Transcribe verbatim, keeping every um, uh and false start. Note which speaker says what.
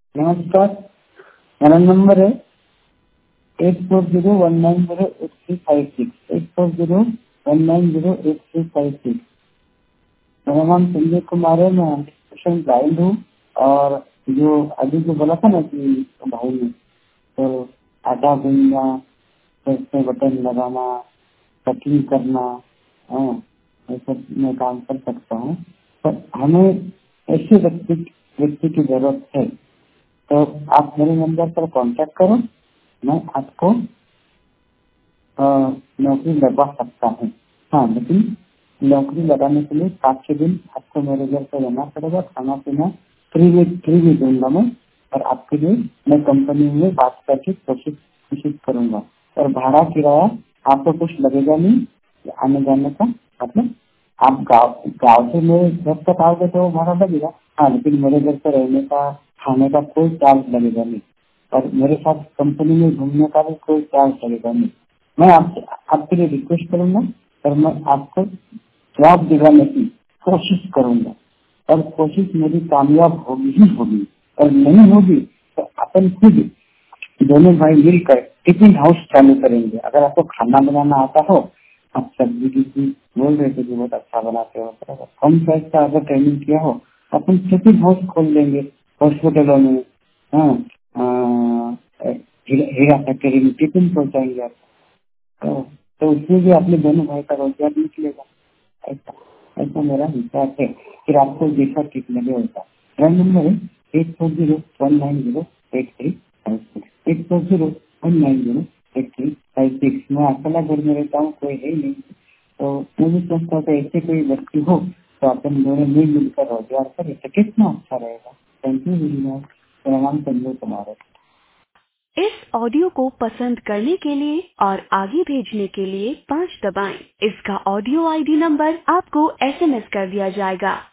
Speaker 1: नमस्कार, मेरा नंबर है eight four zero one nine zero eight three five six eight four zero one nine zero eight three five six. मेरा नाम संजय कुमार है, मैं ट्यूशन गाइड हूँ। और जो अभी जो बोला था ना कि भाई ने तो आटा भूनना, तो उसमें बटन लगाना, कटिंग करना, हाँ, ये सब मैं काम कर सकता हूँ। पर हमें ऐसे व्यक्ति व्यक्ति की जरूरत है, तो आप मेरे नंबर पर कांटेक्ट करो, मैं आपको अ, नौकरी लगवा सकता हूँ। हाँ, लेकिन नौकरी लगाने के लिए पाँच छह दिन आपको मेरे घर पे रहना पड़ेगा, खाना पीना फ्री में फ्री में दूंगा मैं। और आपके लिए मैं कंपनी में बात करके कोशिश कोशिश करूंगा। और भाड़ा किराया आपको कुछ लगेगा नहीं आने जाने का। मतलब आप गाँव गाँव से मेरे घर तक आओगे तो वो भाड़ा लगेगा, हाँ, लेकिन मेरे घर पे रहने का खाने का कोई चार्ज लगेगा नहीं। और मेरे साथ कंपनी में घूमने का भी कोई चार्ज लगेगा नहीं। मैं आपसे आपके लिए रिक्वेस्ट करूंगा और मैं आपको जवाब दिलाने की कोशिश करूंगा, और कोशिश मेरी कामयाब होगी ही होगी। और नहीं होगी तो अपन खुद दोनों भाई मिलकर टिफिन हाउस चालू करेंगे। अगर आपको खाना बनाना आता हो, आप सब्जी की चीज बोल रहे थे कि बहुत अच्छा बनाते हो, तो कम प्राइस का अगर ट्रेनिंग किया हो, अपन टिफिन हाउस खोल देंगे हॉस्पिटलों में। हाँ, अ, हीरा हीरा फैक्ट्री में टिफिन पहुंचाएंगे आप, तो, तो उसमें भी अपने दोनों भाई का रोजगार निकलेगा। ऐसा ऐसा मेरा विचार है। फिर आपको जैसा ठीक लगे होता। मेरा नंबर है eight four zero one nine zero eight three five six eight four zero one nine zero eight three five six. मैं अकेला घर में रहता हूँ, कोई है नहीं, तो मुझे सोचता है ऐसे कोई व्यक्ति हो तो अपन दोनों मिल मिलकर रोजगार करें तो कितना अच्छा रहेगा। Thank you very much. मेरा नाम संजय कुमार है। इस ऑडियो को पसंद करने के लिए और आगे भेजने के लिए पाँच दबाएं। इसका ऑडियो आईडी नंबर आपको एसएमएस कर दिया जाएगा।